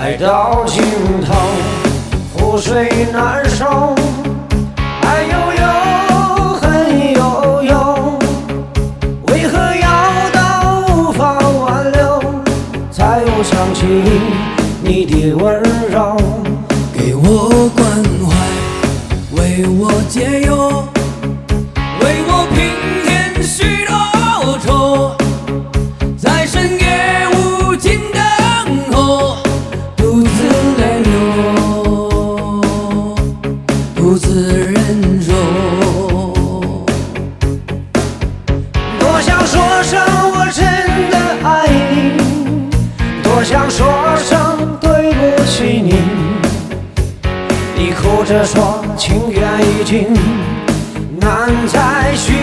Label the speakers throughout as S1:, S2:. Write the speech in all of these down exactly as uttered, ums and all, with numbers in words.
S1: 爱到尽头，湖水难收，爱悠悠，恨悠悠，为何要到无法挽留，才又想起你的温柔，
S2: 给我关怀，为我解忧，为我平添许多愁，在深夜无尽等候，独自泪流，独自忍受。
S1: 多想说声我真的爱你，多想说声对不起你，你哭着说情缘已尽，难再续，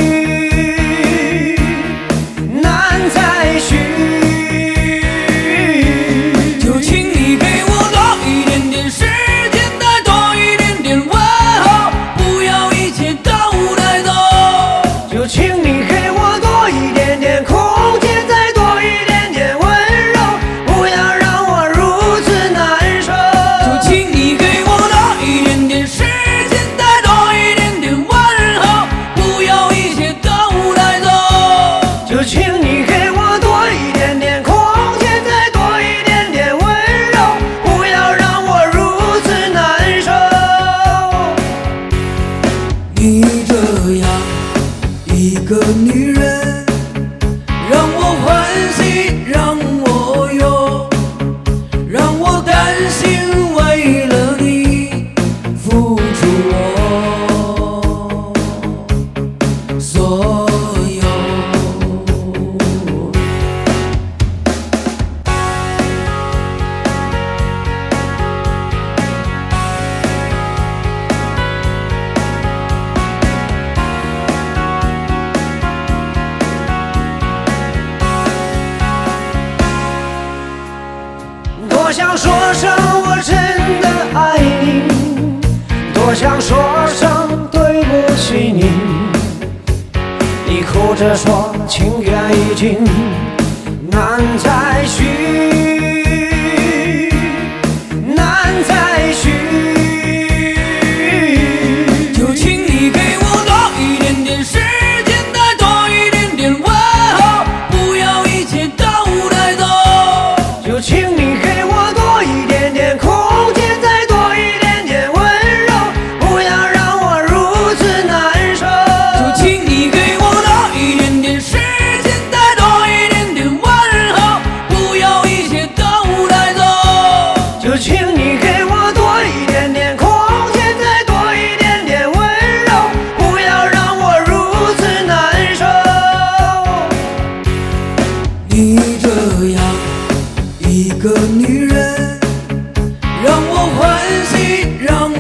S1: 难再续。
S2: 就请你给我多一点点时间，再多一点点问候，不要一切都带走。
S1: 就请你给我多一点点空间，再多一点点温柔，不要让我如此难受。
S2: 就请你给我多一点点时间，再多一点点问候，不要一切都带走。
S1: 就请你给我多一点点空间，再多一点点温柔，不要让我如此难受。
S2: 你这样一个女人，让我欢喜，让我忧，让我甘心为了你付出我所有。
S1: 多想说声我真的爱你，多想说声对不起你，你哭着说情缘已尽，难再续，难再续。
S2: 就请你给我多一点点时间，再多一点点问候，不要一切都带走。
S1: 就请你给我多一点点空间，再多一点点温柔，不要让我如此难受。
S2: 就请你给我多一点点时间，再多一点点问候，不要一切都带走。
S1: 就请你给我多一点点空间，再多一点点温柔，不要让我如此难受。
S2: 你这样一个女人，让我欢喜，让